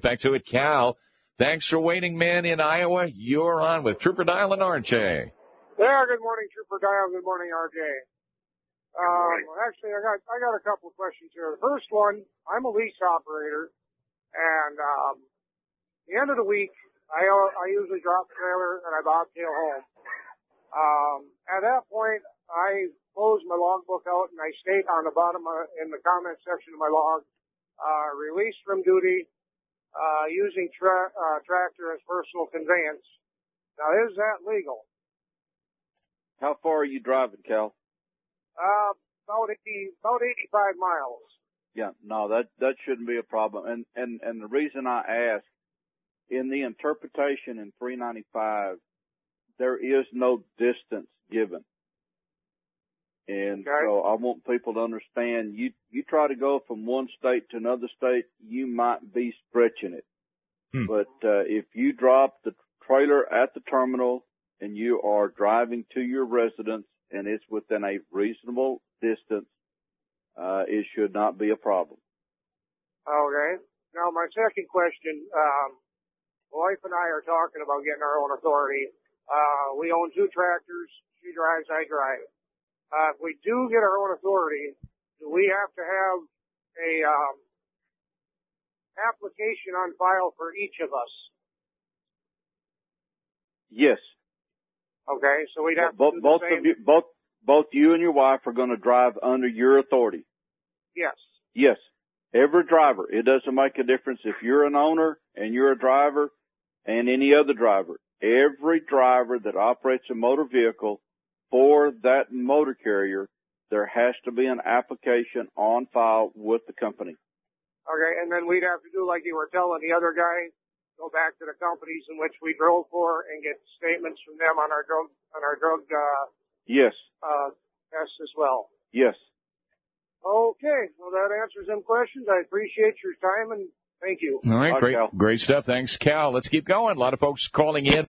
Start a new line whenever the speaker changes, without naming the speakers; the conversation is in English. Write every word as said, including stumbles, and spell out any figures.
back to it. Cal, thanks for waiting, man, in Iowa. You're on with Trooper Dial and R J.
Yeah, good morning, Trooper Dial. Good morning, R J. Um, actually, I got I got a couple of questions here. The first one, I'm a lease operator, and um, the end of the week, I I usually drop the trailer and I bobtail home. Um, at that point, I close my logbook out and I state on the bottom of, in the comment section of my log, uh, released from duty, uh, using tra- uh, tractor as personal conveyance. Now, is that legal?
How far are you driving, Cal?
Uh, about eighty, about eighty-five miles.
Yeah, no, that, that shouldn't be a problem. And, and, and the reason I ask, in the interpretation in three ninety-five, there is no distance given. And
okay.
so I want people to understand, you, you try to go from one state to another state, you might be stretching it. Hmm. But, uh, if you drop the trailer at the terminal and you are driving to your residence and it's within a reasonable distance, uh, it should not be a problem.
Okay. Now, my second question, um, my wife and I are talking about getting our own authority. Uh, we own two tractors. She drives, I drive. Uh, if we do get our own authority, do we have to have a, um, application on file for each of us?
Yes.
Okay, so we'd have
both,
to do
both
the same.
of you, both, both you and your wife are going to drive under your authority.
Yes.
Yes. Every driver. It doesn't make a difference if you're an owner and you're a driver and any other driver. Every driver that operates a motor vehicle for that motor carrier, there has to be an application on file with the company.
Okay, and then we'd have to do like you were telling the other guy, go back to the companies in which we drove for and get statements from them on our drug, on our drug, uh,
yes,
uh, tests as well.
Yes.
Okay, well that answers them questions. I appreciate your time and thank you.
All right,
Bye,
great,
Cal.
great stuff. Thanks, Cal. Let's keep going. A lot of folks calling in.